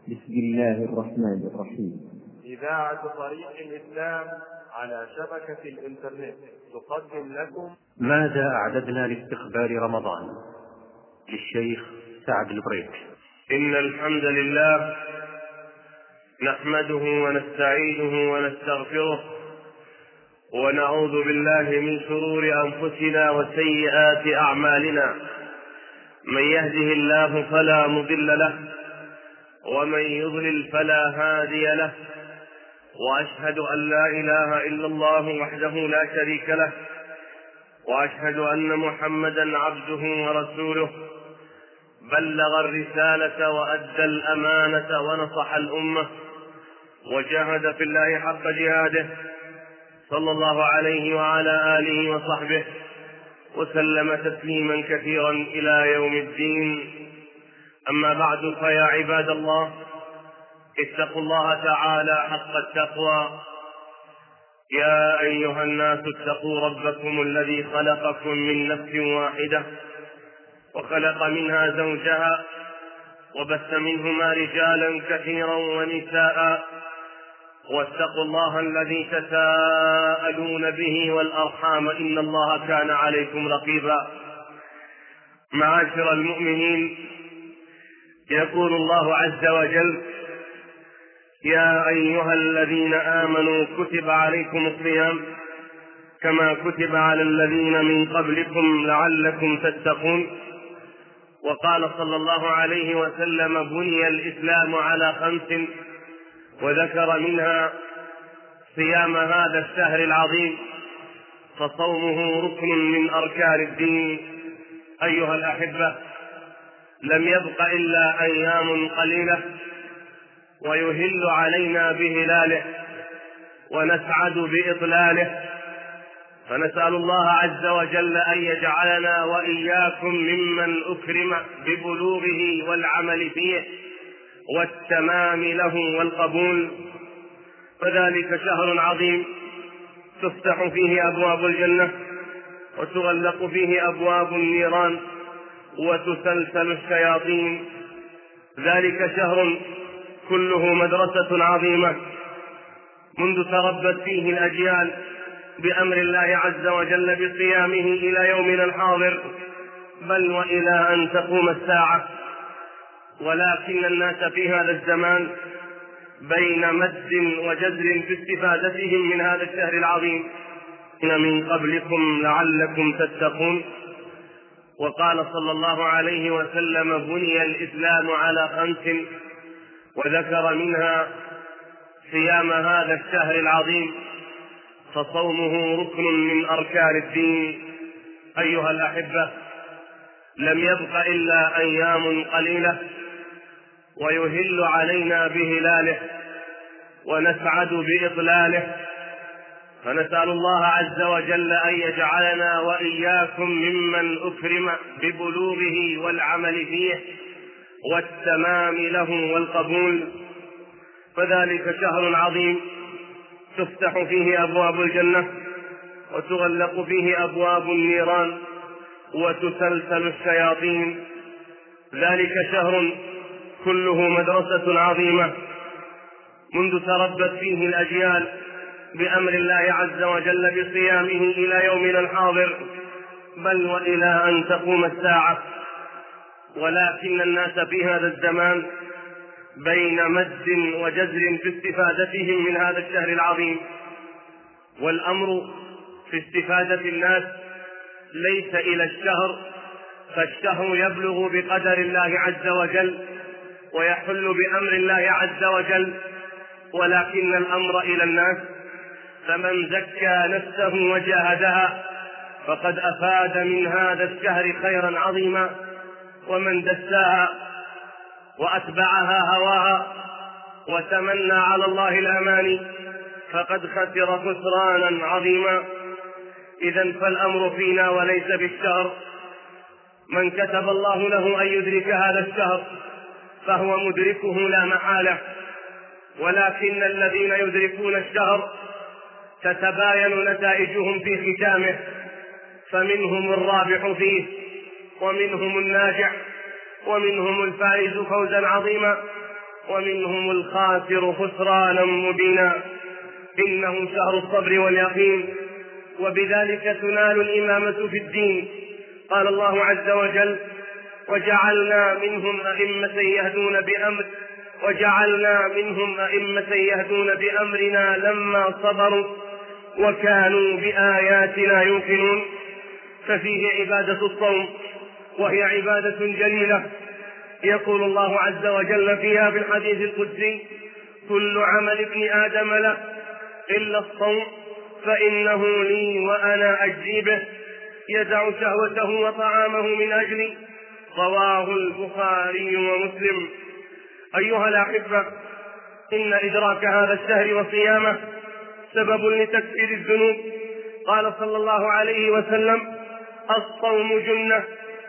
بسم الله الرحمن الرحيم. إذاعة طريق الإسلام على شبكة الإنترنت تقدم لكم ماذا أعددنا لاستقبال رمضان للشيخ سعد البريك. إن الحمد لله نحمده ونستعينه ونستغفره ونعوذ بالله من شرور أنفسنا وسيئات أعمالنا. من يهده الله فلا مضل له ومن يضلل فلا هادي له، وأشهد أن لا إله إلا الله وحده لا شريك له، وأشهد أن محمدا عبده ورسوله، بلغ الرسالة وأدى الأمانة ونصح الأمة وجاهد في الله حق جهاده، صلى الله عليه وعلى آله وصحبه وسلم تسليما كثيرا إلى يوم الدين. أما بعد، فيا عباد الله، اتقوا الله تعالى حق التقوى. يا أيها الناس اتقوا ربكم الذي خلقكم من نفس واحدة وخلق منها زوجها وبث منهما رجالا كثيرا ونساء، واتقوا الله الذي تساءلون به والأرحام، إن الله كان عليكم رقيبا. معاشر المؤمنين، يقول الله عز وجل: يا أيها الذين آمنوا كتب عليكم الصيام كما كتب على الذين من قبلكم لعلكم تتقون. وقال صلى الله عليه وسلم: بني الإسلام على 5، وذكر منها صيام هذا الشهر العظيم، فصومه ركن من أركان الدين. أيها الأحبة، لم يبق إلا أيام قليلة ويهل علينا بهلاله ونسعد بإطلاله، فنسأل الله عز وجل أن يجعلنا وإياكم ممن أكرم ببلوغه والعمل فيه والتمام له والقبول. فذلك شهر عظيم تفتح فيه أبواب الجنة وتغلق فيه أبواب النيران وتسلسل الشياطين. ذلك شهر كله مدرسة عظيمة منذ تربت فيه الأجيال بأمر الله عز وجل بصيامه إلى يومنا الحاضر، بل وإلى أن تقوم الساعة. ولكن الناس في هذا الزمان بين مد وجزر في استفادتهم من هذا الشهر العظيم. إن من قبلكم لعلكم تتقون. وقال صلى الله عليه وسلم: بني الإسلام على 5، وذكر منها صيام هذا الشهر العظيم، فصومه ركن من أركان الدين. أيها الأحبة، لم يبق إلا أيام قليلة ويهل علينا بهلاله ونسعد بإطلاله، فنسأل الله عز وجل أن يجعلنا وإياكم ممن أكرم ببلوغه والعمل فيه والتمام له والقبول. فذلك شهر عظيم تفتح فيه أبواب الجنة وتغلق فيه أبواب النيران وتسلسل الشياطين. ذلك شهر كله مدرسة عظيمة منذ تربت فيه الأجيال بأمر الله عز وجل بصيامه إلى يومنا الحاضر، بل وإلى أن تقوم الساعة. ولكن الناس في هذا الزمان بين مد وجزر في استفادتهم من هذا الشهر العظيم. والأمر في استفادة الناس ليس إلى الشهر، فالشهر يبلغ بقدر الله عز وجل ويحل بأمر الله عز وجل، ولكن الأمر إلى الناس. فمن زكى نفسه وجاهدها فقد أفاد من هذا الشهر خيرا عظيما، ومن دساها وأتبعها هواها وتمنى على الله الأماني فقد خسر خسرانا عظيما. إذن فالأمر فينا وليس بالشهر. من كتب الله له أن يدرك هذا الشهر فهو مدركه لا محالة، ولكن الذين يدركون الشهر تتباين نتائجهم في ختامه، فمنهم الرابح فيه ومنهم الناجح ومنهم الفائز فوزا عظيما، ومنهم الخاسر خسرانا مبينا. إنه شهر الصبر واليقين، وبذلك تنال الإمامة في الدين. قال الله عز وجل: وجعلنا منهم أئمة يهدون بأمرنا لما صبروا وكانوا بآياتنا يوقنون. ففيه عبادة الصوم، وهي عبادة جليلة. يقول الله عز وجل فيها في الحديث القدسي: كل عمل ابن آدم له إلا الصوم فإنه لي وأنا أجزي به، يدع شهوته وطعامه من أجلي. رواه البخاري ومسلم. أيها الأحبة، إن إدراك هذا الشهر وصيامه سبب لتكفير الذنوب. قال صلى الله عليه وسلم: الصوم جنة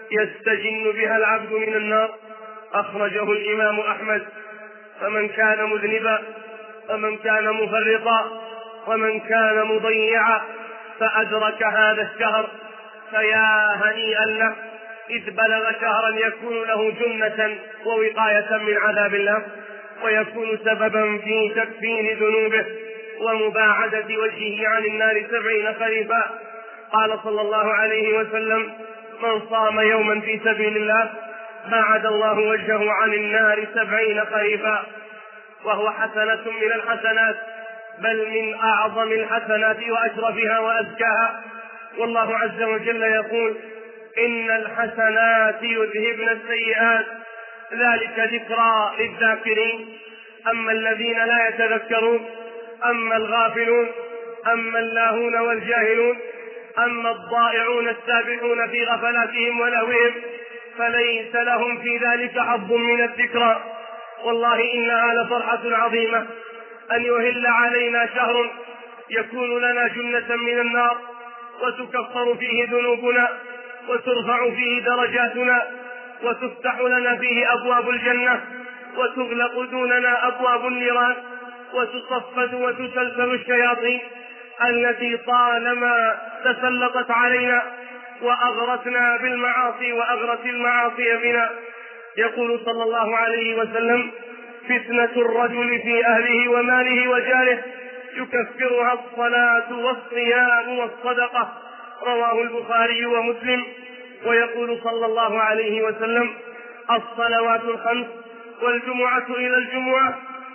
يستجن بها العبد من النار. أخرجه الإمام أحمد. فمن كان مذنبا، ومن كان مفرطا، ومن كان مضيعا فأدرك هذا الشهر فيا هنيئا له، إذ بلغ شهرا يكون له جنة ووقاية من عذاب الله، ويكون سببا في تكفير ذنوبه ومباعدة وجهه عن النار 70 خريفا. قال صلى الله عليه وسلم: من صام يوما في سبيل الله باعد الله وجهه عن النار 70 خريفا. وهو حسنة من الحسنات، بل من أعظم الحسنات وأشرفها وأزكاها. والله عز وجل يقول: إن الحسنات يذهبن السيئات ذلك ذكرى للذاكرين. أما الذين لا يتذكرون، أما الغافلون، أما اللاهون والجاهلون، أما الضائعون السابحون في غفلاتهم ولهوهم فليس لهم في ذلك حظ من الذكرى. والله إنها لفرحة عظيمة أن يهل علينا شهر يكون لنا جنة من النار، وتكفر فيه ذنوبنا، وترفع فيه درجاتنا، وتفتح لنا فيه أبواب الجنة، وتغلق دوننا أبواب النيران، وتصفد وتسلسل الشياطين التي طالما تسلطت علينا وأغرتنا بالمعاصي وأغرت المعاصي بنا. يقول صلى الله عليه وسلم: فتنة الرجل في أهله وماله وجاره يكفرها الصلاة والصيام والصدقة. رواه البخاري ومسلم. ويقول صلى الله عليه وسلم: الصلوات الخمس والجمعة إلى الجمعة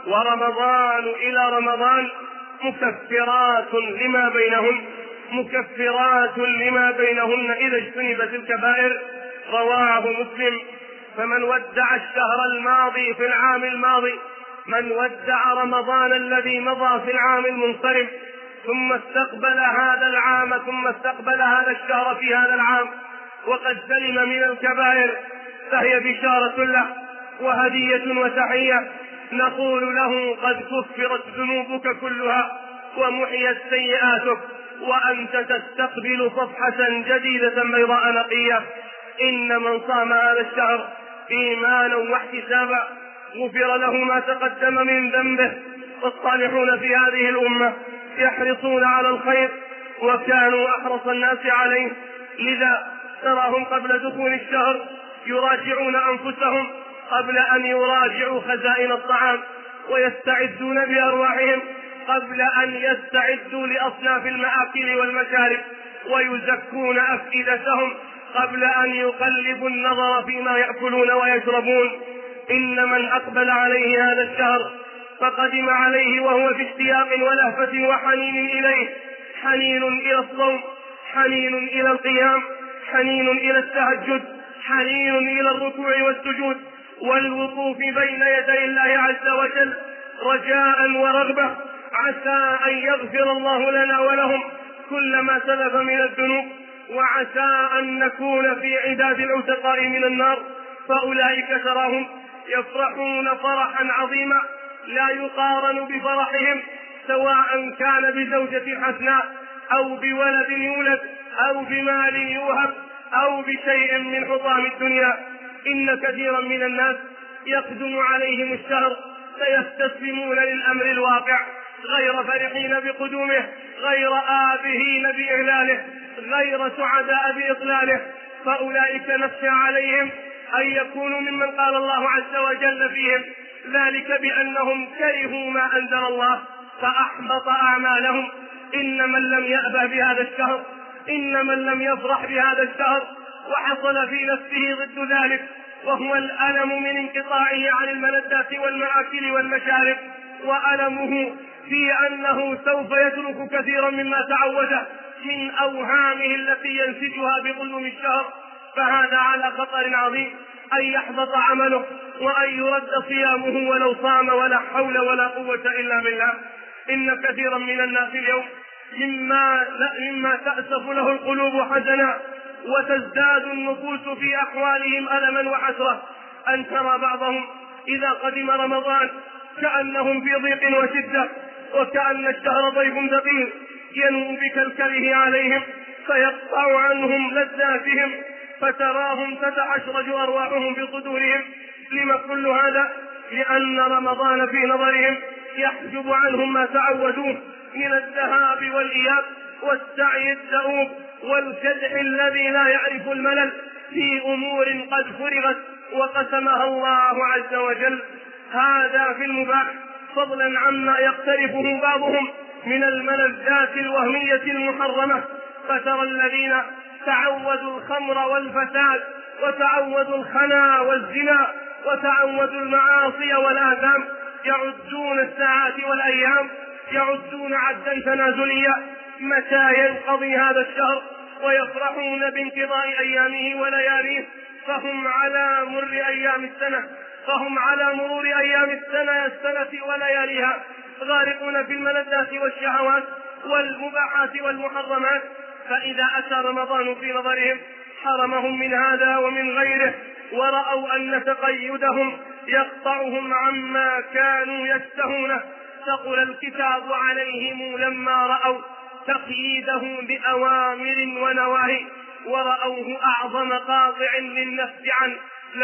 ورمضان إلى رمضان مكفرات لما بينهن إذا اجتنبت الكبائر. رواه مسلم. فمن ودع الشهر الماضي في العام الماضي، من ودع رمضان الذي مضى في العام المنصرم، ثم استقبل هذا الشهر في هذا العام وقد سلم من الكبائر، فهي بشارة له وهدية وتحية. نقول له: قد كفرت ذنوبك كلها ومحيت سيئاتك، وأنت تستقبل صفحة جديدة بيضاء نقية. إن من صام هذا الشهر إيمانا واحتسابا غفر له ما تقدم من ذنبه. والصالحون في هذه الأمة يحرصون على الخير وكانوا أحرص الناس عليه، لذا تراهم قبل دخول الشهر يراجعون أنفسهم قبل أن يراجعوا خزائن الطعام، ويستعدون بأرواحهم قبل أن يستعدوا لأصناف المآكل والمشارب، ويزكون أفئدتهم قبل أن يقلبوا النظر فيما يأكلون ويشربون. إن من أقبل عليه هذا الشهر فقدم عليه وهو في اشتياق ولهفة وحنين إليه، حنين إلى الصوم، حنين إلى القيام، حنين إلى التهجد، حنين إلى الركوع والسجود والوقوف بين يدي الله عز وجل رجاء ورغبة، عسى أن يغفر الله لنا ولهم كل ما سلف من الذنوب، وعسى أن نكون في عداد العتقاء من النار. فأولئك تراهم يفرحون فرحا عظيما لا يقارن بفرحهم، سواء كان بزوجة حسناء أو بولد يولد أو بمال يوهب أو بشيء من حطام الدنيا. إن كثيرا من الناس يقدم عليهم الشهر فيستسلمون للأمر الواقع، غير فرحين بقدومه، غير آبهين بإهلاله، غير سعداء بإطلاله. فأولئك نخشى عليهم أن يكونوا ممن قال الله عز وجل فيهم: ذلك بأنهم كرهوا ما أنزل الله فأحبط أعمالهم. إن من لم يأبه بهذا الشهر، إن من لم يفرح بهذا الشهر وحصل في نفسه ضد ذلك، وهو الألم من انقطاعه عن الملذات والمآكل والمشارب، وألمه في أنه سوف يترك كثيرا مما تعوده من أوهامه التي ينسجها بظلم الشهر، فهذا على خطر عظيم أن يحبط عمله وأن يرد صيامه ولو صام، ولا حول ولا قوة إلا بالله. إن كثيرا من الناس اليوم مما تأسف له القلوب حزنا وتزداد النفوس في أحوالهم ألما وحسرة، أن ترى بعضهم إذا قدم رمضان كأنهم في ضيق وشدة، وكأن الشهر ضيف ثقيل ينوء بكلكله عليهم فيقطع عنهم لذاتهم، فتراهم تتعشرج أرواحهم في صدورهم. لما كل هذا؟ لأن رمضان في نظرهم يحجب عنهم ما تعودوه من الذهاب والإياب والسعي الدؤوب والكدح الذي لا يعرف الملل في أمور قد فرغت وقسمها الله عز وجل. هذا في المباح، فضلا عما يقترفه بعضهم من الملذات الوهمية المحرمة. فترى الذين تعودوا الخمر والفساد وتعودوا الخنا والزنا وتعودوا المعاصي والآثام يعدون الساعات والأيام، يعدون عدا تنازليا متى ينقضي هذا الشهر، ويفرحون بانقضاء أيامه ولياليه، فهم على مرور أيام السنة ولياليها غارقون في الملذات والشهوات والمباحات والمحرمات. فإذا أتى رمضان في نظرهم حرمهم من هذا ومن غيره، ورأوا أن تقيدهم يقطعهم عما كانوا يشتهونه، ثقل الكتاب عليهم لما رأوا تقييده بأوامر ونواهي، ورأوه أعظم قاطع للنفس عن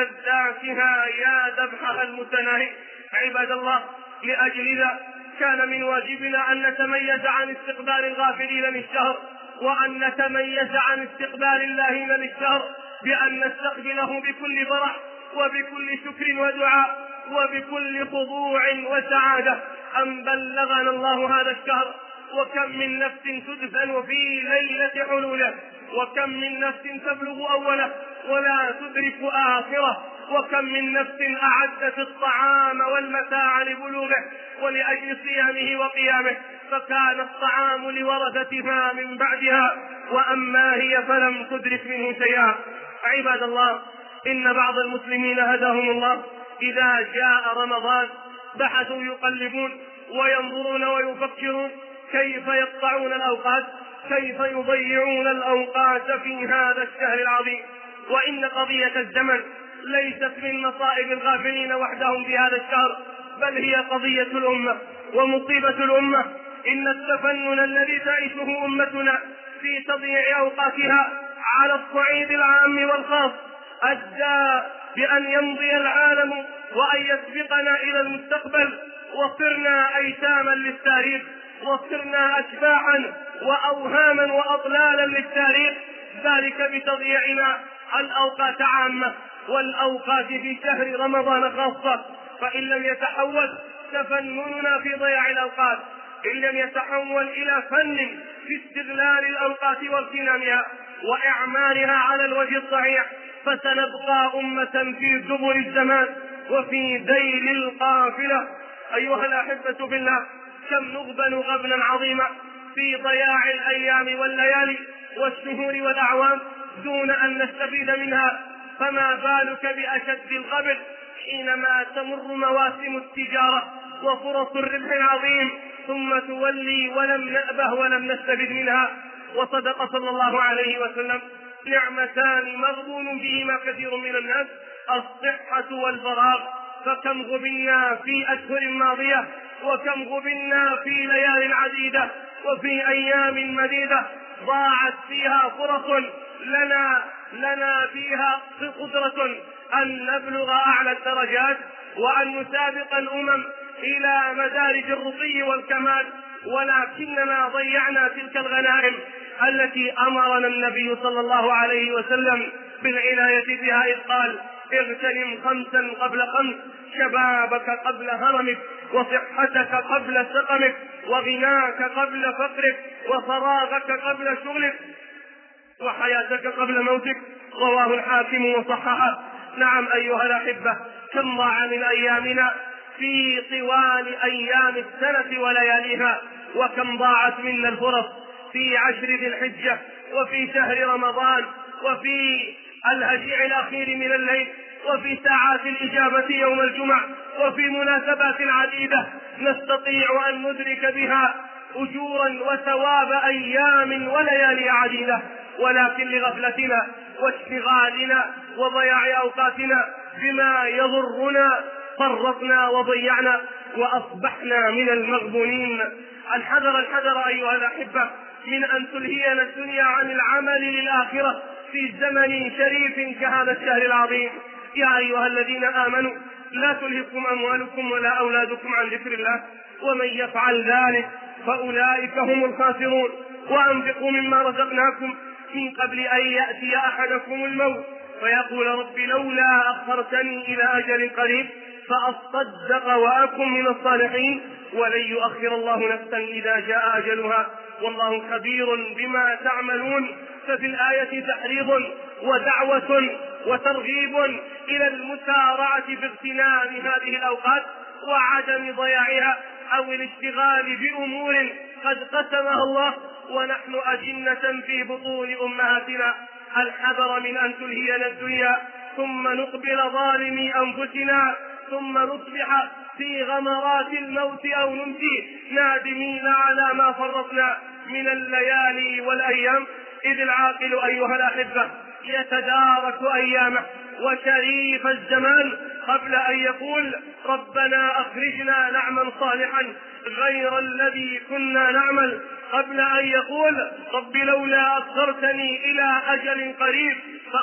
لذاتها يا ذبحها المتناهي. عباد الله، لأجل ذا كان من واجبنا أن نتميز عن استقبال الغافلين للشهر، وأن نتميز عن استقبال اللاهين للشهر بأن نستقبله بكل فرح وبكل شكر ودعاء وبكل خضوع وسعادة. أن بلغنا الله هذا الشهر، وكم من نفس تدفن في ليلة حلوله، وكم من نفس تبلغ أوله ولا تدرك آخره، وكم من نفس أعدت الطعام والمتاع لبلوغه ولأجل صيامه وقيامه، فكان الطعام لورثتها من بعدها، وأما هي فلم تدرك منه شيئا. عباد الله، إن بعض المسلمين هداهم الله إذا جاء رمضان بحثوا يقلبون وينظرون ويفكرون كيف يقطعون الأوقات، كيف يضيعون الأوقات في هذا الشهر العظيم. وإن قضية الزمن ليست من مصائب الغافلين وحدهم في هذا الشهر، بل هي قضية الأمة ومصيبة الأمة. إن التفنن الذي تعيشه أمتنا في تضييع أوقاتها على الصعيد العام والخاص أدى بأن يمضي العالم وأن يسبقنا إلى المستقبل، وصرنا أيتاما للتاريخ، وصرنا أتباعا وأوهاما وأضلالا للتاريخ، ذلك بتضييعنا الأوقات عامة والأوقات في شهر رمضان خاصة. فإن لم يتحول تفنننا في ضياع الأوقات، إن لم يتحول إلى فن في استغلال الأوقات واغتنامها وإعمالها على الوجه الصحيح، فسنبقى أمة في زبر الزمان وفي ذيل القافلة. أيها الأحبة في الله، كم نغبن غبنا عظيما في ضياع الأيام والليالي والشهور والأعوام دون أن نستفيد منها، فما بالك بأشد الغبن حينما تمر مواسم التجارة وفرص الربح العظيم ثم تولي ولم نأبه ولم نستفد منها. وصدق صلى الله عليه وسلم: نعمتان مغبون بهما كثير من الناس، الصحة والفراغ. فكم غبنا في أشهر ماضية، وكم غبنا في ليال عديدة وفي أيام مديدة ضاعت فيها فرص لنا فيها قدرة أن نبلغ أعلى الدرجات وأن نسابق الأمم إلى مدارج الرقي والكمال، ولكننا ضيعنا تلك الغنائم التي أمرنا النبي صلى الله عليه وسلم بالعناية بها، إذ قال: اغتنم 5 قبل 5: شبابك قبل هرمك، وصحتك قبل سقمك، وغناك قبل فقرك، وفراغك قبل شغلك، وحياتك قبل موتك. رواه الحاكم وصححه. نعم أيها الأحبة، كم ضاع من أيامنا في طوال أيام السنة ولياليها، وكم ضاعت منا الفرص في 10 ذي الحجة، وفي شهر رمضان، وفي الهجيع الأخير من الليل، وفي ساعات الإجابة يوم الجمعة، وفي مناسبات عديدة نستطيع أن ندرك بها أجورا وثواب أيام وليالي عديدة، ولكن لغفلتنا واشتغالنا وضياع أوقاتنا بما يضرنا فرطنا وضيعنا وأصبحنا من المغبونين. الحذر أيها الأحبة من أن تلهينا الدنيا عن العمل للآخرة في زمن شريف كهذا الشهر العظيم. يا أيها الذين آمنوا لا تلهكم أموالكم ولا أولادكم عن ذكر الله، ومن يفعل ذلك فأولئك هم الخاسرون. وأنفقوا مما رزقناكم من قبل أن يأتي أحدكم الموت فيقول رب لولا أخرتني إلى أجل قريب فأصدق وأكن من الصالحين ولن يؤخر الله نفسا إذا جاء أجلها والله خبير بما تعملون. ففي الآية تحريض ودعوة وترغيب إلى المسارعة في اغتنام هذه الأوقات وعدم ضياعها أو الاشتغال بأمور قد قسمها الله ونحن أجنة في بطون أمهاتنا. الحذر من أن تلهينا الدنيا ثم نقبل ظالمي أنفسنا ثم نصبح في غمرات الموت أو نمسي نادمين على ما فرطنا من الليالي والأيام. إذ العاقل أيها الأحبة يتدارك أيامه وشريف الزمان قبل أن يقول ربنا أخرجنا نعمل صالحا غير الذي كنا نعمل، قبل أن يقول رب لولا أخرتني إلى أجل قريب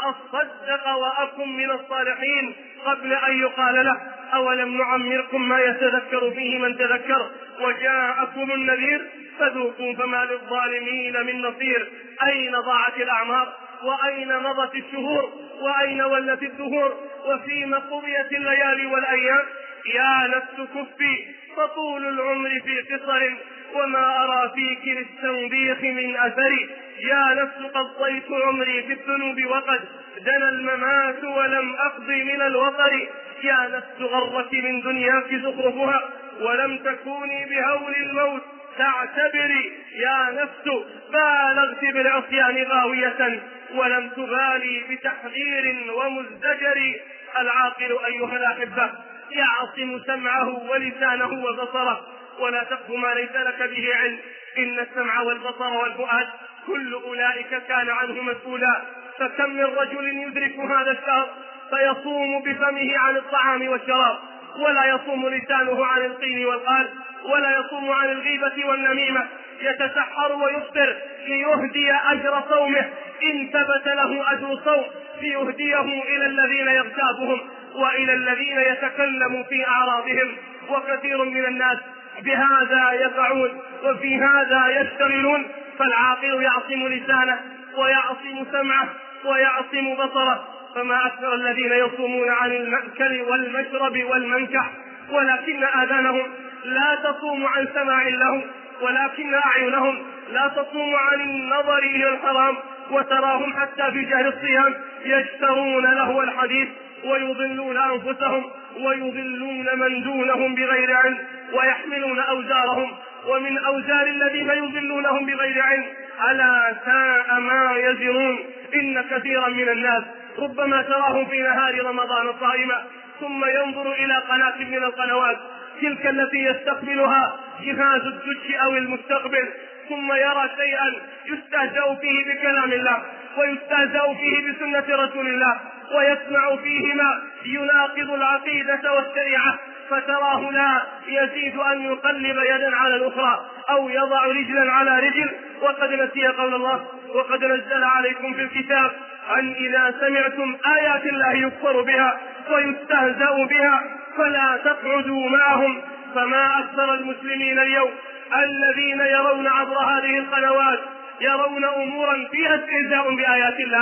فأصدق وأكن من الصالحين، قبل أن يقال له أولم نعمركم ما يتذكر فيه من تذكر وجاءكم النذير فذوقوا فما للظالمين من نصير. أين ضاعت الأعمار وأين مضت الشهور وأين ولت الدهور وفيما قضيت الليالي والأيام؟ يا نفس كفي فطول العمر في قصر وما أرى فيك للتنبيخ من أثري. يا نفس قضيت عمري في الذنوب وقد دنا الممات ولم أقضي من الوطر. يا نفس غرك من دنياك زخرفها ولم تكوني بهول الموت تعتبري. يا نفس بالغت بالعصيان غاوية ولم تبالي بتحذير ومزدجر. العاقل أيها الأحبة يعصم سمعه ولسانه وبصره ولا تقف ما ليس لك به علم، إن السمع والبصر والفؤاد كل أولئك كان عنه مسؤولا. فكم من رجل يدرك هذا الشهر فيصوم بفمه عن الطعام والشراب ولا يصوم لسانه عن القيل والقال ولا يصوم عن الغيبة والنميمة، يتسحر ويفطر ليهدي أجر صومه إن ثبت له أجر صوم ليهديه إلى الذين يغتابهم وإلى الذين يتكلم في أعراضهم. وكثير من الناس بهذا يقعون وفي هذا يشتغلون. فالعاقل يعصم لسانه ويعصم سمعه ويعصم بصره. فما أكثر الذين يصومون عن المأكل والمشرب والمنكح ولكن آذانهم لا تصوم عن سماع له، ولكن أعينهم لا تصوم عن النظر إلى الحرام. وتراهم حتى في شهر الصيام يشترون لهو الحديث ويضلون أنفسهم ويضلون من دونهم بغير علم ويحملون أوزارهم ومن أوزار الذين يضلونهم بغير علم. ألا ساء ما يزرون. إن كثيرا من الناس ربما تراهم في نهار رمضان صائما ثم ينظر إلى قناة من القنوات تلك التي يستقبلها جهاز الدش أو المستقبل ثم يرى شيئا يستهزأ فيه بكلام الله ويستهزأ فيه بسنة رسول الله ويسمع فيه ما يناقض العقيدة والشريعة، فتراه لا يزيد أن يقلب يدا على الأخرى أو يضع رجلا على رجل، وقد نسي قول الله وقد نزل عليكم في الكتاب أن إذا سمعتم آيات الله يكفر بها ويستهزأ بها فلا تقعدوا معهم. فما أكثر المسلمين اليوم الذين يرون عبر هذه القنوات يرون أمورا فيها استهزاء بآيات الله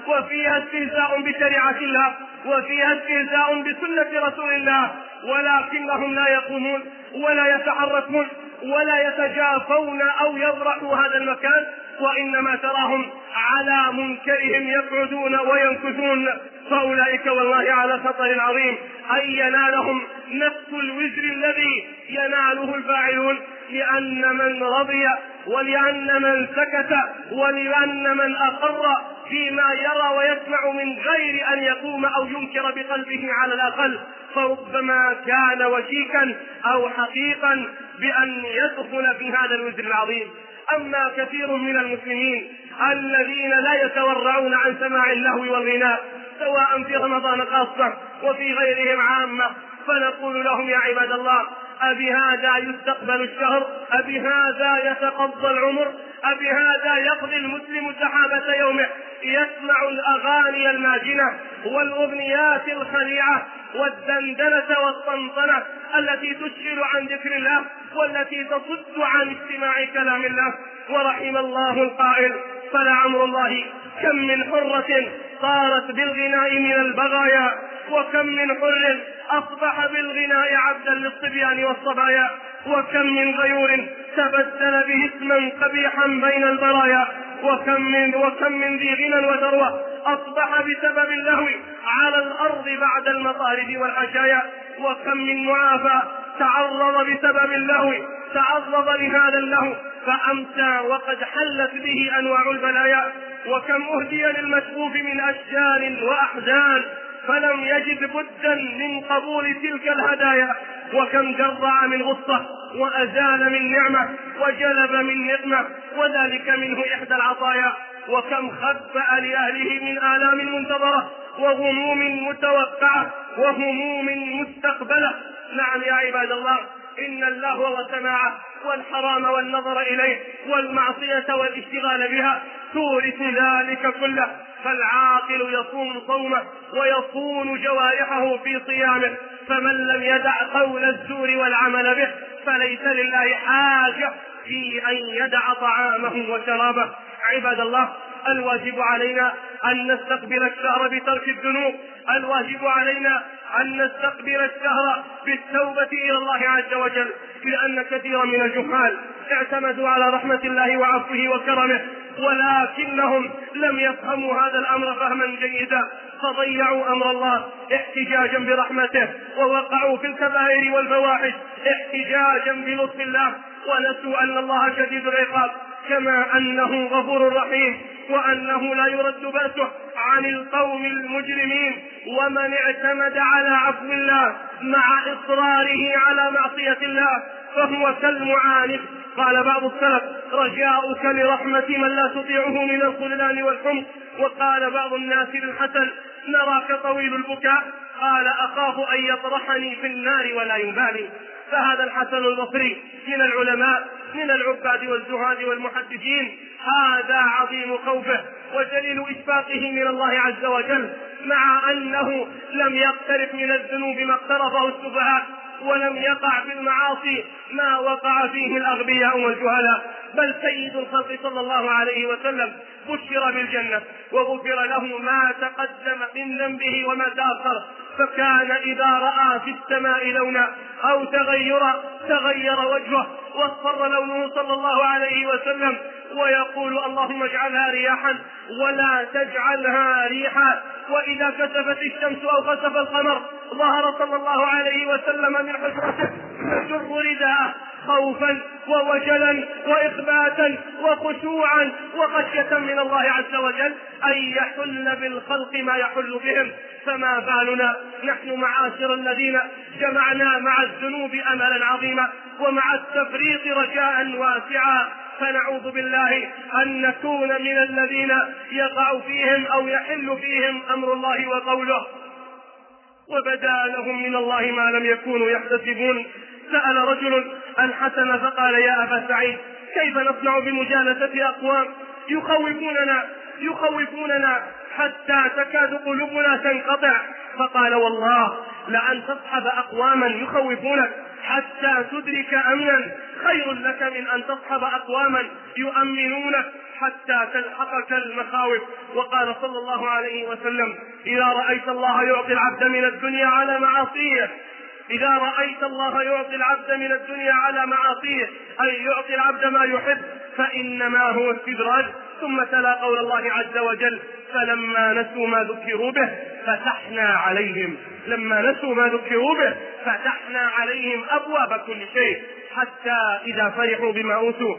وفيها استهزاء بشريعة الله، وفيها استهزاء بسنة رسول الله، ولكنهم لا يقومون ولا يتحركون ولا يتجافون أو يبرحوا هذا المكان، وإنما تراهم على منكرهم يقعدون وينكثون. فأولئك والله على خطر عظيم أن ينالهم نفس الوزر الذي يناله الفاعلون، لأن من رضي ولأن من سكت ولأن من أقر فيما يرى ويسمع من غير أن يقوم أو ينكر بقلبه على الأقل، فربما كان وشيكا أو حقيقا بأن يدخل في هذا الوزر العظيم. أما كثير من المسلمين الذين لا يتورعون عن سماع اللهو والغناء سواء في رمضان خاصة وفي غيرهم عامة، فنقول لهم يا عباد الله: أبهذا يستقبل الشهر؟ أبهذا يتقضى العمر؟ أبهذا يقضي المسلم سحابة يومه يسمع الأغاني الماجنة والأغنيات الخليعة والدندنة والطنطنة التي تشغل عن ذكر الله والتي تصد عن استماع كلام الله؟ ورحم الله القائل: فلعمر الله كم من حرة صارت بالغناء من البغايا، وكم من حر أصبح بالغناء عبدا للصبيان والصبايا، وكم من غيور تبدل به اسما قبيحا بين البرايا، وكم من ذي غنى وثروة أصبح بسبب اللهو على الأرض بعد المطارد والحشايا، وكم من معافى تعرض بسبب اللهو تعرض لهذا اللهو فأمسى وقد حلت به أنواع البلايا، وكم أهدي للمشغوف من أشجار وأحزان فلم يجد بدا من قبول تلك الهدايا، وكم جرع من غصة وأزال من نعمة وجلب من نقمة وذلك منه إحدى العطايا، وكم خبأ لأهله من آلام منتظرة وغموم متوقعة وهموم مستقبلة. نعم يا عباد الله، إن اللهو والسماع والحرام والنظر إليه والمعصية والاشتغال بها تورث ذلك كله، فالعاقل يصوم صومه ويصون جوارحه في صيامه، فمن لم يدع قول الزور والعمل به فليس لله حاجة في أن يدع طعامه وشرابه. عباد الله، الواجب علينا أن نستقبل الشهر بترك الذنوب، الواجب علينا أن نستقبل الشهر بالتوبة إلى الله عز وجل، لأن كثيرا من الجهال اعتمدوا على رحمة الله وعفوه وكرمه، ولكنهم لم يفهموا هذا الأمر فهما جيدا، فضيعوا أمر الله احتجاجا برحمته، ووقعوا في الكبائر والفواحش احتجاجا بلطف الله، ونسوا أن الله شديد العقاب كما أنه غفور رحيم، وأنه لا يرد بأسه عن القوم المجرمين. ومن اعتمد على عفو الله مع إصراره على معصية الله فهو كالمعاند. قال بعض السلف: رجاؤك لرحمة من لا تطيعه من الخذلان والحمق. وقال بعض الناس للحسن: نراك طويل البكاء، قال أخاف أن يطرحني في النار ولا يبالي. فهذا الحسن البصري من العلماء من العباد والزهاد والمحدثين، هذا عظيم خوفه وجليل إشفاقه من الله عز وجل، مع أنه لم يقترف من الذنوب ما اقترفه السفهاء، ولم يقع في المعاصي ما وقع فيه الأغبياء والجهلاء، بل سيد الخلق صلى الله عليه وسلم بشر بالجنة وغفر له ما تقدم من ذنبه وما تأخر، فكان إذا رأى في السماء لونا أو تغير وجهه واصفر لونه صلى الله عليه وسلم، ويقول: اللهم اجعلها رياحا ولا تجعلها ريحا. وإذا كسفت الشمس أو خسف القمر ظهر صلى الله عليه وسلم من حجرته يجر رداءه خوفا ووجلا وإخباتا وخشوعا وخشية من الله عز وجل أن يحل بالخلق ما يحل بهم. فما بالنا نحن معاشر الذين جمعنا مع الذنوب أملا عظيما ومع التفريط رجاء واسعا، فنعوذ بالله أن نكون من الذين يقع فيهم أو يحل فيهم أمر الله وقوله وبدا لهم من الله ما لم يكونوا يحتسبون. سأل رجل الحسن فقال: يا أبا سعيد، كيف نصنع بمجالسة أقوام يخوفوننا حتى تكاد قلوبنا تنقطع؟ فقال: والله لأن تصحب أقواما يخوفونك حتى تدرك أمنا خير لك من أن تصحب أقواما يؤمنونك حتى تلحقك المخاوف. وقال صلى الله عليه وسلم: إذا رأيت الله يعطي العبد من الدنيا على معاصيه، إذا رأيت الله يعطي العبد من الدنيا على معاصيه، أي يعطي العبد ما يحب، فإنما هو استدراج. ثم تلا قول الله عز وجل: فلما نسوا ما ذكروا به فتحنا عليهم، لما نسوا ما ذكروا به فتحنا عليهم أبواب كل شيء، حتى إذا فرحوا بما أوتوا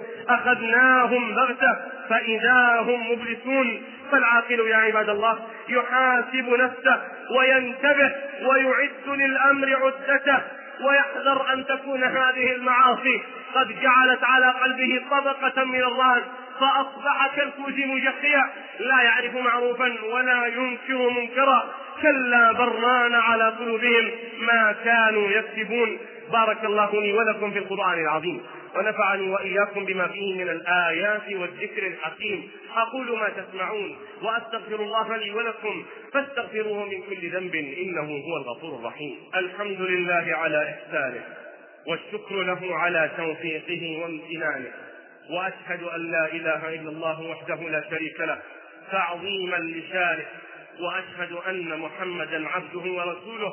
أخذناهم بغتة فإذا هم مبلسون. فالعاقل يا عباد الله يحاسب نفسه وينتبه ويعد للأمر عدته، ويحذر أن تكون هذه المعاصي قد جعلت على قلبه طبقة من الران، فأصبح كالكوز مجخيا لا يعرف معروفا ولا ينكر منكرا. كلا بران على قلوبهم ما كانوا يكسبون. بارك الله لي ولكم في القرآن العظيم، ونفعني وإياكم بما فيه من الآيات والذكر الحكيم. أقول ما تسمعون وأستغفر الله لي ولكم فاستغفروه من كل ذنب إنه هو الغفور الرحيم. الحمد لله على إحسانه، والشكر له على توفيقه وامتنانه، وأشهد أن لا إله إلا الله وحده لا شريك له تعظيما لشانه، وأشهد أن محمدا عبده ورسوله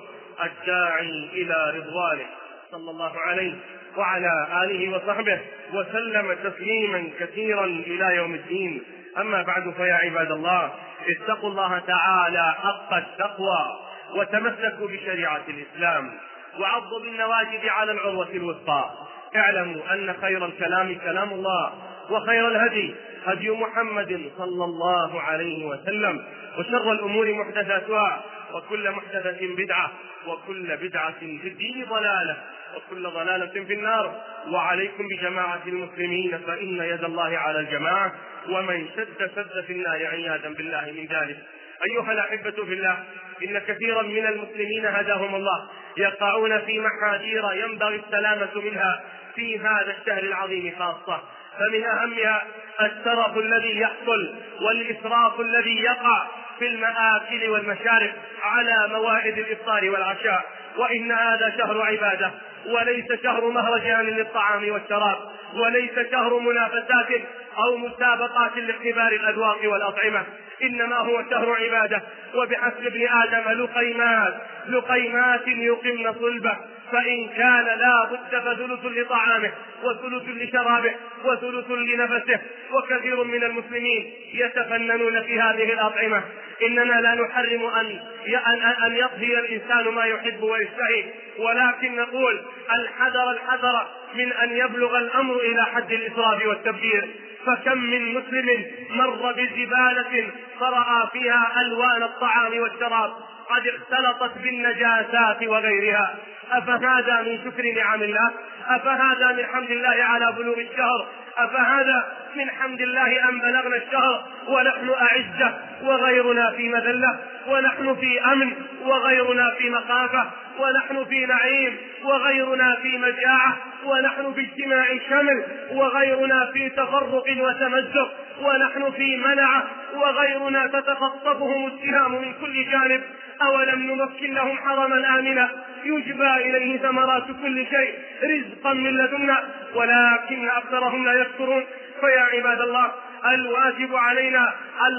الداعي إلى رضوانه، صلى الله عليه وعلى آله وصحبه وسلم تسليما كثيرا إلى يوم الدين. أما بعد، فيا عباد الله اتقوا الله تعالى حق التقوى، وتمسكوا بشريعة الإسلام، وعضوا بالنواجذ على العروة الوثقى. اعلموا أن خير الكلام كلام الله، وخير الهدي هدي محمد صلى الله عليه وسلم، وشر الأمور محدثاتها، وكل محدثة بدعة، وكل بدعة في الدين ضلالة، وكل ضلالة في النار. وعليكم بجماعة المسلمين، فإن يد الله على الجماعة، ومن شد في النار عياذا بالله من ذلك. أيها الأحبة في الله، إن كثيرا من المسلمين هداهم الله يقعون في محاذير ينبغي السلامة منها في هذا الشهر العظيم خاصة. فمن أهمها السرف الذي يحصل والإسراف الذي يقع في المآكل والمشارب على موائد الإفطار والعشاء. وإن هذا شهر عبادة، وليس شهر مهرجان للطعام والشراب، وليس شهر منافسات أو مسابقات لاختبار الأذواق والأطعمة، إنما هو شهر عبادة. وبحسب ابن آدم لقيمات يقمن صلبه، فإن كان لا بد فثلث لطعامه، وثلث لشرابه، وثلث لنفسه. وكثير من المسلمين يتفننون في هذه الأطعمة. إننا لا نحرم أن يطهي الإنسان ما يحب ويشتهي، ولكن نقول الحذر من أن يبلغ الأمر إلى حد الإسراف والتبذير. فكم من مسلم مر بزبالة فرأى فيها ألوان الطعام والشراب قد اختلطت بالنجاسات وغيرها. أفهذا من شكر نعم الله؟ أفهذا من حمد الله على بلوغ الشهر؟ أفهذا من حمد الله أن بلغنا الشهر ونحن أعزة وغيرنا في مذلة، ونحن في أمن وغيرنا في مخافة، ونحن في نعيم وغيرنا في مجاعة، ونحن في اجتماع شمل وغيرنا في تفرق وتمزق، ونحن في منعة وغيرنا تتخطفهم السهام من كل جانب. أولم نمكن لهم حرما آمنا يجبى إليه ثمرات كل شيء رزقا من لدنا ولكن أكثرهم لا يشكرون. فيا عباد الله، الواجب علينا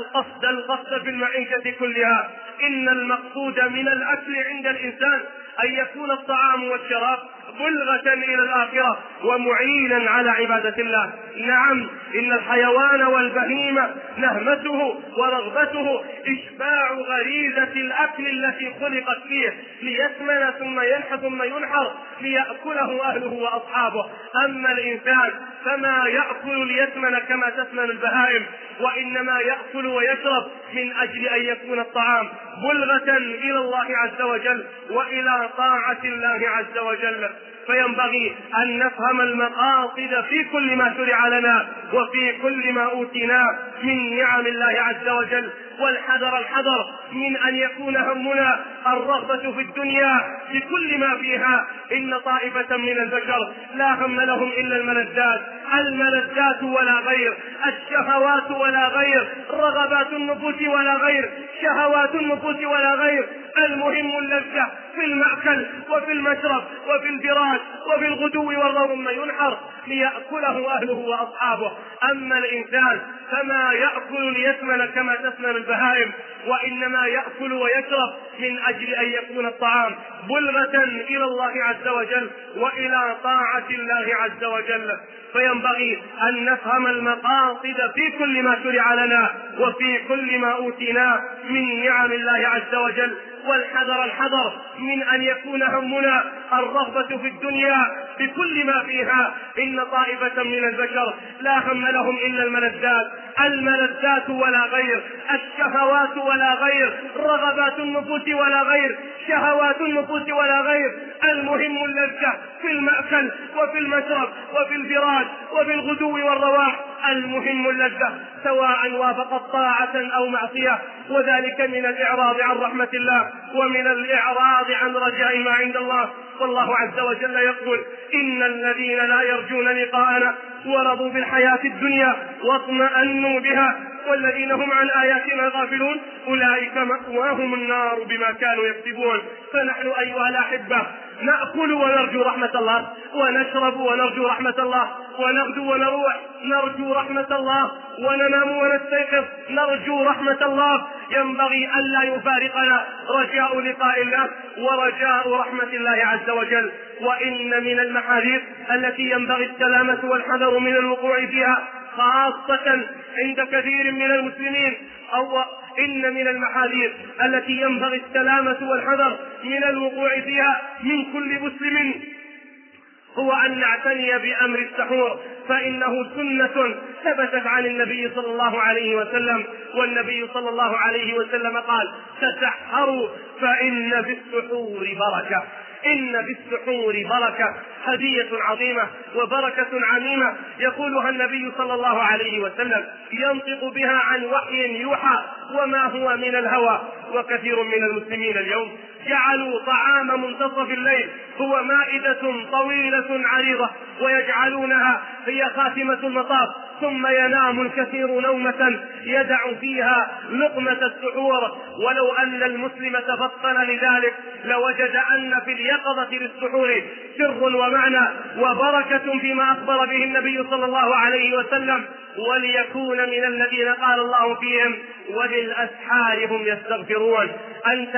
القصد في المعيشة كلها. إن المقصود من الأكل عند الإنسان أن يكون الطعام والشراب بلغة إلى الآخرة ومعينا على عبادة الله. نعم، إن الحيوان والبهيمة نهمته ورغبته إشباع غريزة الأكل التي خلقت فيه، ليسمن ثم ينحر ليأكله أهله وأصحابه. أما الإنسان فما يأكل ليسمن كما تسمن البهائم، وإنما يأكل ويشرب من أجل أن يكون الطعام بلغة إلى الله عز وجل وإلى طاعة الله عز وجل. فينبغي أن نفهم المقاصد في كل ما شرع لنا وفي كل ما أوتينا من نعم الله عز وجل، والحذر من أن يكون همنا الرغبة في الدنيا بكل ما فيها. إن طائفة من البشر لا هم لهم إلا الملذات ولا غير، الشهوات ولا غير، رغبات النفوس ولا غير، شهوات النفوس ولا غير. المهم اللذة في المأكل وفي المشرب وفي الفراش وفي الغدو والروح ثم ينحر ليأكله أهله وأصحابه. أما الإنسان فما يأكل ليثمن كما تثمن البهائم، وإنما يأكل ويشرب من أجل أن يكون الطعام بلغة إلى الله عز وجل وإلى طاعة الله عز وجل. فينبغي أن نفهم المقاصد في كل ما شرع لنا وفي كل ما أوتيناه من نعم الله عز وجل، الحذر من أن يكون همنا الرغبة في الدنيا بكل ما فيها. إن طائفة من البشر لا هم لهم إلا الملذات ولا غير، الشهوات ولا غير، رغبات النفوس ولا غير، شهوات النفوس ولا غير. المهم اللذة في المأكل وفي المشرب وفي الفراش وفي الغدو والرواح، المهم اللذة سواء وافقت طاعة أو معصية، وذلك من الإعراض عن رحمة الله ومن الإعراض عن رجاء ما عند الله. والله عز وجل يقول: إن الذين لا يرجون لقاءنا ورضوا بالحياة الدنيا واطمأنوا بها والذين هم عن آياتنا غافلون أولئك مأواهم النار بما كانوا يكسبون. فنحن أيها الأحبة نأكل ونرجو رحمة الله، ونشرب ونرجو رحمة الله، ونغدو ونروح نرجو رحمة الله، وننام ونستيقظ نرجو رحمة الله. ينبغي ألا يفارقنا رجاء لقاء الله ورجاء رحمة الله عز وجل. وإن من المحاذير التي ينبغي السلامة والحذر من الوقوع فيها خاصة عند كثير من المسلمين، أو إن من المحاذير التي ينبغي السلامة والحذر من الوقوع فيها من كل مسلم هو أن نعتني بأمر السحور، فإنه سنة ثبتت عن النبي صلى الله عليه وسلم، والنبي صلى الله عليه وسلم قال: تسحروا فإن في السحور بركة. إن في السحور بركة، هدية عظيمة وبركة عميمة يقولها النبي صلى الله عليه وسلم، ينطق بها عن وحي يوحى وما هو من الهوى. وكثير من المسلمين اليوم جعلوا طعام منتصف الليل هو مائدة طويلة عريضة ويجعلونها هي خاتمة المطاف، ثم ينام الكثير نومة يدع فيها لقمة السحور. ولو أن المسلم تفطن لذلك لوجد أن في اليقظة للسحور سر ومعنى وبركة فيما أخبر به النبي صلى الله عليه وسلم: وليكون من الذين قال الله فيهم وبالأسحار هم يستغفرون. أن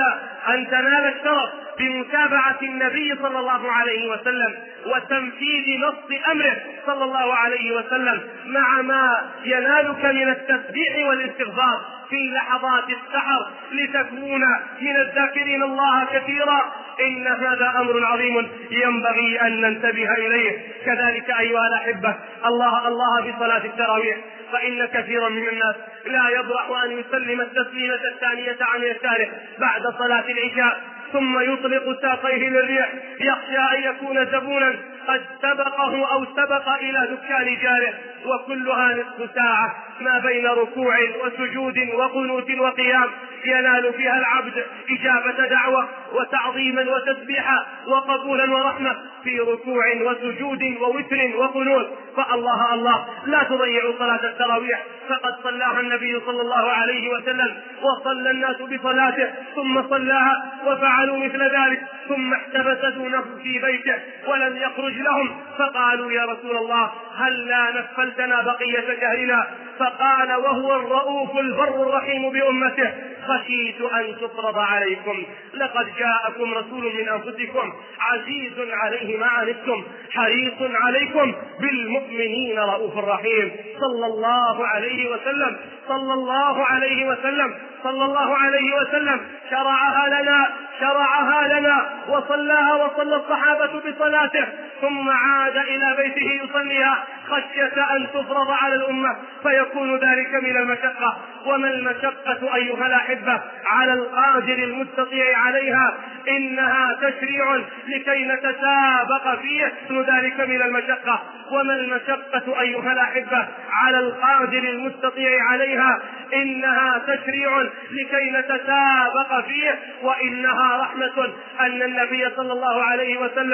تنال الشرف بمتابعة النبي صلى الله عليه وسلم وتنفيذ نص أمره صلى الله عليه وسلم، مع ما ينالك من التسبيح والاستغفار في لحظات السحر لتكون من الذاكرين الله كثيرا. إن هذا أمر عظيم ينبغي أن ننتبه إليه. كذلك أيها الأحبة الله بصلاة التراويح، فإن كثيرا من الناس لا يبرح أن يسلم التسليمة الثانية عن يساره بعد صلاة العشاء، ثم يطلق ساقيه للريح يخشى أن يكون زبونا قد سبقه أو سبق إلى دكان جاره، وكلها نصف ساعة ما بين ركوع وسجود وقنوت وقيام ينال فيها العبد إجابة دعوة وتعظيما وتسبيحا وقبولا ورحمة في ركوع وسجود ووتر وقنوت. فالله لا تضيعوا صلاة التراويح، فقد صلاها النبي صلى الله عليه وسلم وصلى الناس بصلاته ثم صلاها وفعلوا مثل ذلك، ثم احتبس دونه في بيته ولم يخرج لهم، فقالوا: يا رسول الله هل لا نفلتنا بقية شهرنا؟ فقال وهو الرؤوف البر الرحيم بأمته: خشيت أن تفرض عليكم، لقد جاءكم رسول من أنفسكم عزيز عليه ما عنتم حريص عليكم بالمؤمنين رؤوف رحيم. صلى الله عليه وسلم صلى الله عليه وسلم صلى الله عليه وسلم شرعها لنا وصلاها وصلى الصحابة بصلاته، ثم عاد إلى بيته يصليها خشية أن تفرض على الأمة فيكون ذلك من المشقة. وما المشقة أيها الأحبة على القادر المستطيع عليها؟ إنها تشريع لكي نتسابق فيه، ذلك من المشقة. وما المشقة أيها الأحبة على القادر المستطيع عليها؟ إنها تشريع لكي نتسابق فيه، وإنها رحمة أن النبي صلى الله عليه وسلم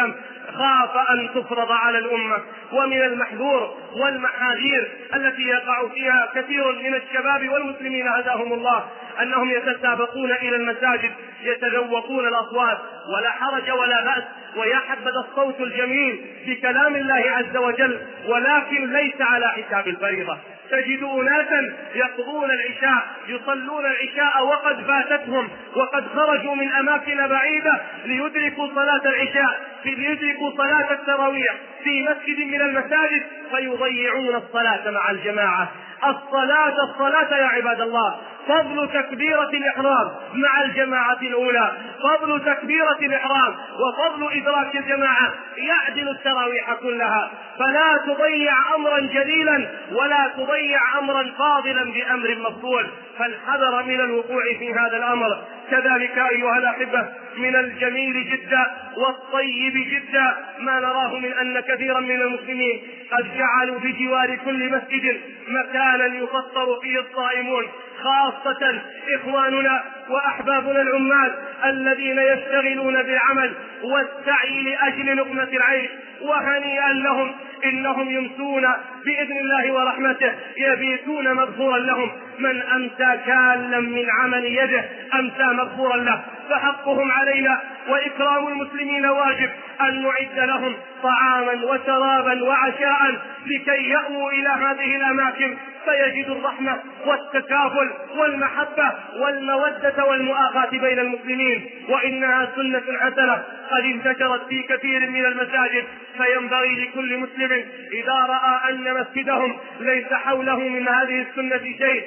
خاف أن تفرض على الأمة. ومن المحذور والمحاذير التي يقع فيها كثير من الشباب والمسلمين هداهم الله أنهم يتسابقون إلى المساجد يتذوقون الأصوات، ولا حرج ولا بأس، ويا حبذا الصوت الجميل بكلام الله عز وجل، ولكن ليس على حساب الفريضة. تجد أناسا يقضون العشاء يصلون العشاء وقد فاتتهم، وقد خرجوا من أماكن بعيدة ليدركوا صلاة العشاء، ليدركوا صلاة التراويح في مسجد من المساجد، فيضيعون الصلاة مع الجماعة. الصلاة يا عباد الله، فضل تكبيرة الإحرام مع الجماعة الأولى، فضل تكبيرة الإحرام وفضل إدراك الجماعة يعدل التراويح كلها. فلا تضيع أمرا جليلا ولا تضيع أمرا فاضلا بأمر مفضول، فالحذر من الوقوع في هذا الأمر. كذلك أيها الأحبة من الجميل جدا والطيب جدا ما نراه من أن كثيرا من المسلمين قد جعلوا في جوار كل مسجد مكانا يفطر فيه الصائمون، خاصة إخواننا وأحبابنا العمال الذين يشتغلون بالعمل والسعي لأجل لقمة العيش، وهنيئا لهم، إنهم يمسون بإذن الله ورحمته، يبيتون مغفورا لهم. من أمسى كالا من عمل يده أمسى مغفورا له. فحقهم علينا وإكرام المسلمين واجب أن نعد لهم طعاما وشرابا وعشاء لكي يأووا إلى هذه الأماكن فيجدوا الرحمة والتكافل والمحبة والمودة والمؤاخاة بين المسلمين. وإنها سنة حسنة قد انتشرت في كثير من المساجد، فينبغي لكل مسلم إذا رأى أن مسجدهم ليس حوله من هذه السنة شيء،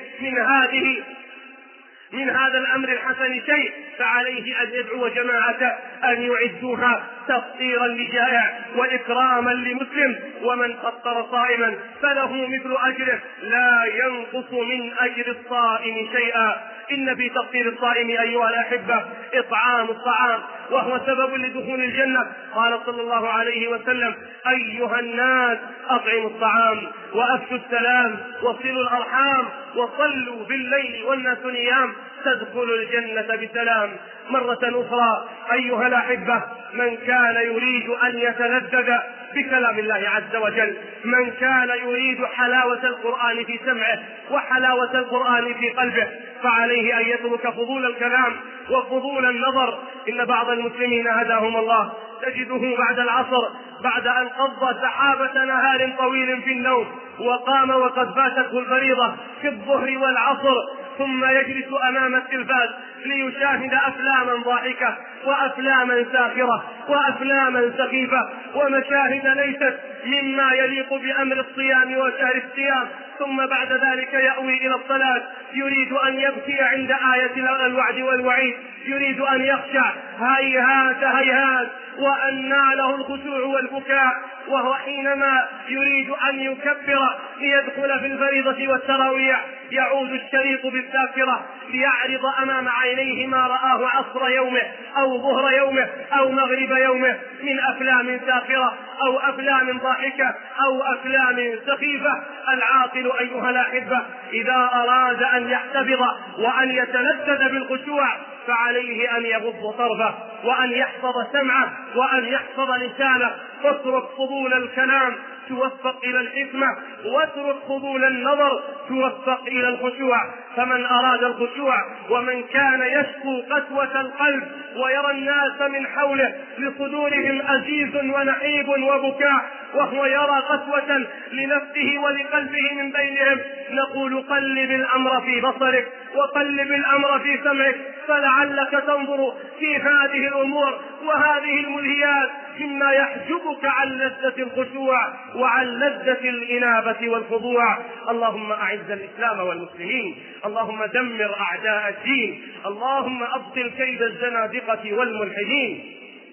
من هذا الأمر الحسن شيء، فعليه أن يدعو جماعته أن يعدوها تفطيرا لجائع وإكراما لمسلم. ومن فطر صائما فله مثل أجره لا ينقص من أجر الصائم شيئا. إن في تفطير الصائم أيها الأحبة إطعام الطعام، وهو سبب لدخول الجنة. قال صلى الله عليه وسلم: أيها الناس أطعموا الطعام وأفشوا السلام وصلوا الأرحام وصلوا بالليل والناس نيام تدخلوا الجنة بسلام. مرة أخرى أيها الأحبة، من كان يريد أن يتلذذ بكلام الله عز وجل، من كان يريد حلاوة القرآن في سمعه وحلاوة القرآن في قلبه، فعليه أن يترك فضول الكلام وفضول النظر. إن بعض المسلمين هداهم الله تجده بعد العصر بعد أن قضى سحابة نهار طويل في النوم وقام وقد فاتته الفريضة في الظهر والعصر، ثم يجلس أمام التلفاز ليشاهد أفلاما ضاحكة وأفلاما ساخرة وأفلاما سخيفة ومشاهد ليست مما يليق بأمر الصيام وشهر الصيام، ثم بعد ذلك يأوي إلى الصلاة يريد أن يبكي عند آية الوعد والوعيد، يريد أن يخشع، هيهات هيهات وأنى له الخشوع والبكاء. وهو حينما يريد أن يكبر ليدخل في الفريضة والتراويح يعود الشريط بالذاكرة ليعرض أمام عينيه ما رآه عصر يومه أو ظهر يومه أو مغرب يومه من أفلام ساخرة أو أفلام ضاحكة أو أفلام سخيفة. العاقل أيها الأحبة إذا أراد أن يحتفظ وأن يتلذذ بالخشوع فعليه أن يغض طرفه وأن يحفظ سمعه وأن يحفظ لسانه. اترك فضول الكلام توفق إلى الحكمة، واترك فضول النظر توفق إلى الخشوع. فمن أراد الخشوع ومن كان يشكو قسوة القلب ويرى الناس من حوله لصدورهم أزيز ونحيب وبكاء وهو يرى قسوة لنفسه ولقلبه من بينهم، نقول قلب الأمر في بصرك وقلب الأمر في سمعك، فلعلك تنظر في هذه الأمور وهذه الملهيات مما يحجبك عن لذة الخشوع وعن لذة الإنابة والخضوع. اللهم أعز الإسلام والمسلمين، اللهم دمر أعداء الدين، اللهم أبطل كيد الزنادقة والملحدين.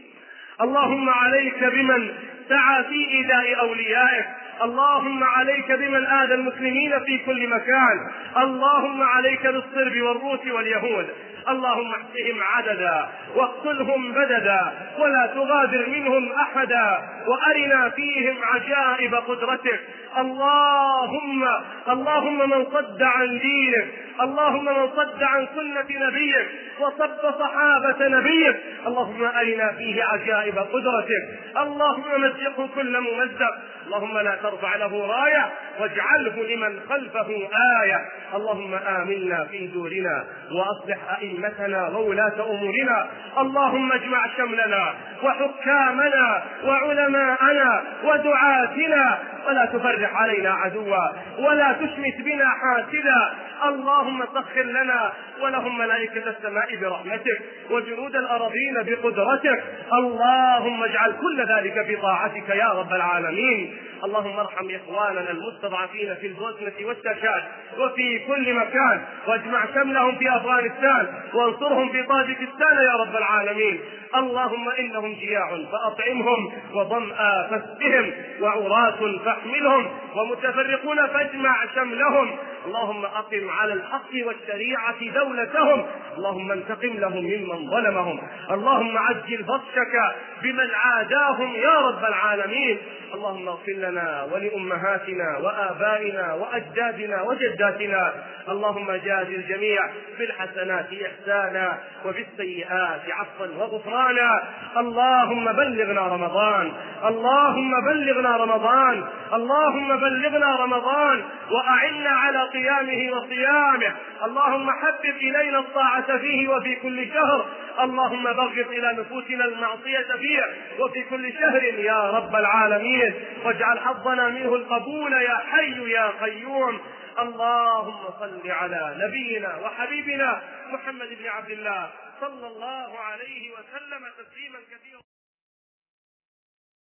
اللهم عليك بمن سعى في إيذاء أوليائك، اللهم عليك بمن آذى المسلمين في كل مكان، اللهم عليك بالصرب والروس واليهود، اللهم احصهم عددا واقتلهم بددا ولا تغادر منهم أحدا، وأرنا فيهم عجائب قدرتك. اللهم من صد عن دينك، اللهم من صد عن سنة نبيك وصب صحابة نبيك، اللهم أرنا فيه عجائب قدرتك. اللهم مزقه كل ممزق، اللهم لا ترفع له راية واجعله لمن خلفه آية. اللهم آمنا في دورنا وأصلح أئمتنا وولاة أمورنا. اللهم اجمع شملنا وحكامنا وعلماءنا ودعاتنا، ولا تفرح علينا عدوا ولا تشمت بنا حاسدا. اللهم سخر لنا ولهم ملائكة السماء برحمتك وجنود الأراضين بقدرتك. اللهم اجعل كل ذلك بطاعتك يا رب العالمين. اللهم ارحم إخواننا المستضعفين في البوسنة والتشاد وفي كل مكان، واجمع شملهم في أفغانستان وانصرهم في طاجكستان يا رب العالمين. اللهم إنهم جياع فأطعمهم، وظمآ فاسقهم، وعراة فاحملهم، ومتفرقون فاجمع شملهم. اللهم أقم على الحق والشريعة دولتهم. اللهم انتقم لهم ممن ظلمهم. اللهم عجل بطشك بمن عاداهم يا رب العالمين. اللهم اغفر لنا ولأمهاتنا وآبائنا وأجدادنا وجداتنا. اللهم جاز الجميع بالحسنات إحسانا وبالسيئات عفوا وغفرانا. اللهم بلغنا رمضان، اللهم بلغنا رمضان، اللهم بلغنا رمضان وأعنا على قيامه وصيامه. اللهم حبب إلينا الطاعة فيه وفي كل شهر. اللهم بغض إلى نفوسنا المعصية فيه وفي كل شهر يا رب العالمين، واجعل حظنا منه القبول يا حي يا قيوم. اللهم صل على نبينا وحبيبنا محمد بن عبد الله صلى الله عليه وسلم تسليما كثيرا.